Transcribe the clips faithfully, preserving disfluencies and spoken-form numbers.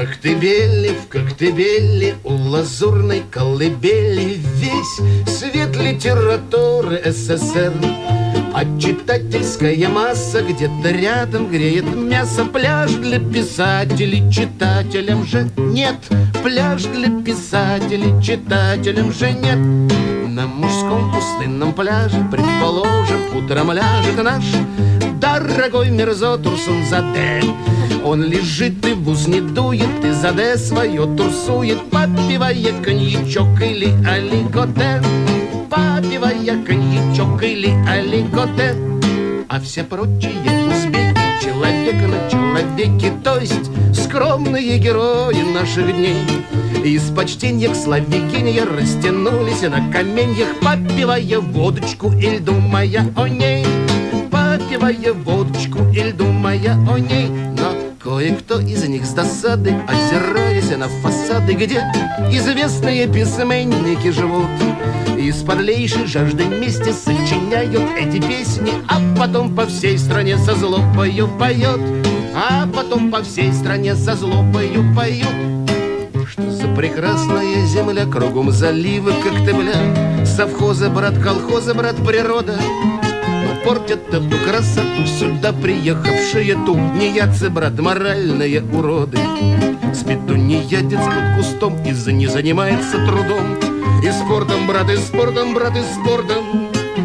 Коктебели, в Коктебели, у лазурной колыбели весь свет литературы СССР. А читательская масса где-то рядом греет мясо. Пляж для писателей, читателям же нет. Пляж для писателей, читателям же нет. На мужском пустынном пляже, предположим, утром ляжет наш дорогой мерзот Турсунзаде. Он лежит и в ус не дует, и заде свое турсует, попивая коньячок или аликоте, попивая коньячок или аликоте. А все прочие узбеки, человека на человеке, то есть скромные герои наших дней, из почтения к славе гения растянулись на каменьях, попивая водочку и думая о ней, попивая водочку и думая о ней. Но кое-кто из них с досады, озираясь на фасады, где известные письменники живут, из подлейшей жажды мести сочиняют эти песни, а потом по всей стране со злобою поют, а потом по всей стране со злобою поют. Что за прекрасная земля, кругом заливы Коктебля, совхозы, брат, колхозы, брат, природа. Но портят эту красоту сюда приехавшие тунеядцы, брат, моральные уроды. Спит тунеядец под кустом и за не занимается трудом. И спортом, брат, и спортом, брат, и спортом.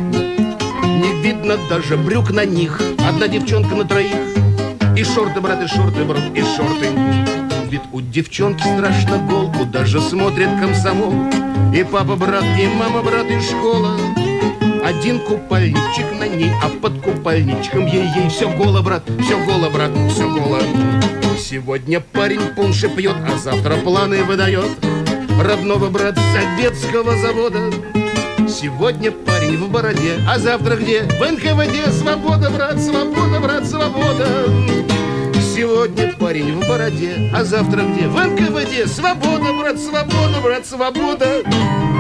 Не видно даже брюк на них, одна девчонка на троих. И шорты, брат, и шорты, брат, и шорты. Вид у девчонки страшно гол, куда же смотрит комсомол. И папа, брат, и мама, брат, и школа. Один купальничек на ней, а под купальничком ей-ей все голо, брат, все голо, брат, все голо. Сегодня парень пунши пьет, а завтра планы выдает родного, брат, советского завода. Сегодня парень в бороде, а завтра где? В эн ка вэ дэ. Свобода, брат, свобода, брат, свобода. Сегодня парень в бороде, а завтра где? В эн ка вэ дэ. Свобода, брат, свобода, брат, свобода.